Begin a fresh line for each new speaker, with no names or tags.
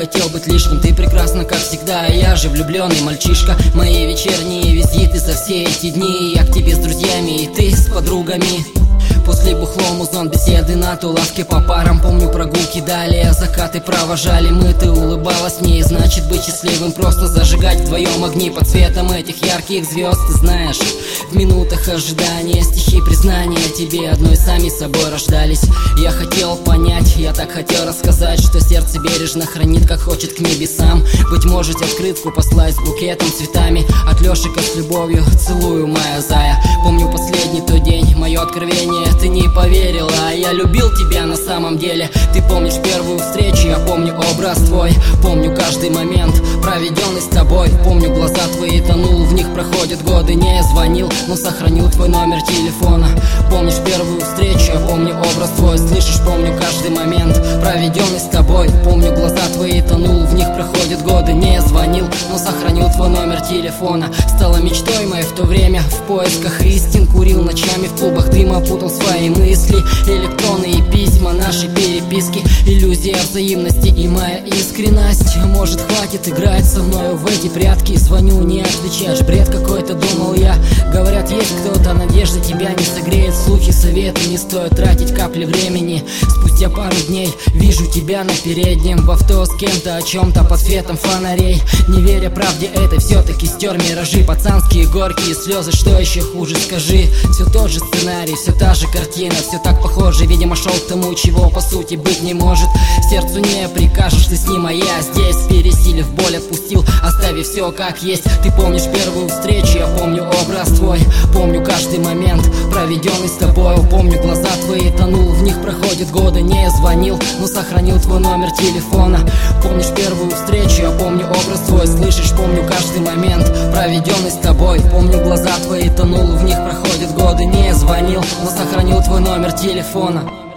хотел быть лишним. Ты прекрасна, как всегда, я же влюбленный мальчишка. Мои вечерние визиты за все эти дни. Я к тебе с друзьями и ты с подругами. После бухло музон, беседы на тулавке по парам. Помню прогулки, далее закаты провожали мы. Ты улыбалась мне, и значит быть счастливым просто зажигать вдвоем огни под светом этих ярких звезд. Ты знаешь, в минутах ожидания стихи признания тебе одной сами собой рождались. Я хотел понять, я так хотел рассказать, что сердце бережно хранит, как хочет к небесам. Быть может, открытку послать с букетом цветами от Лешика с любовью, целую, моя зая. Помню последний тот день, мое откровение, ты не поверила, а я любил тебя на самом деле. Ты помнишь первую встречу, я помню образ твой. Помню каждый момент, проведенный с тобой. Помню глаза твои, тонул в них, проходят годы. Не звонил, но сохранил твой номер телефона. Помнишь первую встречу, я помню образ твой. Слышишь, помню каждый момент, проведенный с тобой. Помню глаза твои, тонул в них, проходят годы. Не звонил, но сохранил твой номер телефона. Стала мечтой моей в то время, в поисках истин. Курил ночами в клубах дыма, путал свои мысли. Электронные письма, наши переписки, иллюзия взаимности и моя искренность. Может, хватит играть со мною в эти прятки. Звоню, не отвечаешь, бред какой-то, думал я. Говорят, есть кто-то, надежда тебя не согреет. Слухи, советы, не стоит тратить капли времени. Спустя пару дней вижу тебя на переднем, в авто с кем-то, о чем-то под светом фонарей. Не веря правде этой, все-таки стер миражи. Пацанские горькие слезы, что еще хуже, скажи. Все тот же сценарий, все та же картина, все так похоже. Видимо, шел к тому, чего по сути быть не может. Сердцу не прикажешь, ты с ним, а я здесь. Пересилив боль, отпустил, оставив все как есть. Ты помнишь первую встречу, я помню образ твой. Помню каждый момент, проведенный с тобой. Помню глаза твои, тонул в них, проходят годы. Не звонил, но сохранил твой номер телефона. Помнишь первую встречу, я помню образ твой. Слышишь, помню каждый момент, проведенный с тобой. Помню глаза твои, тонул в них, проходят годы. Не звонил, но сохранил твой номер телефона.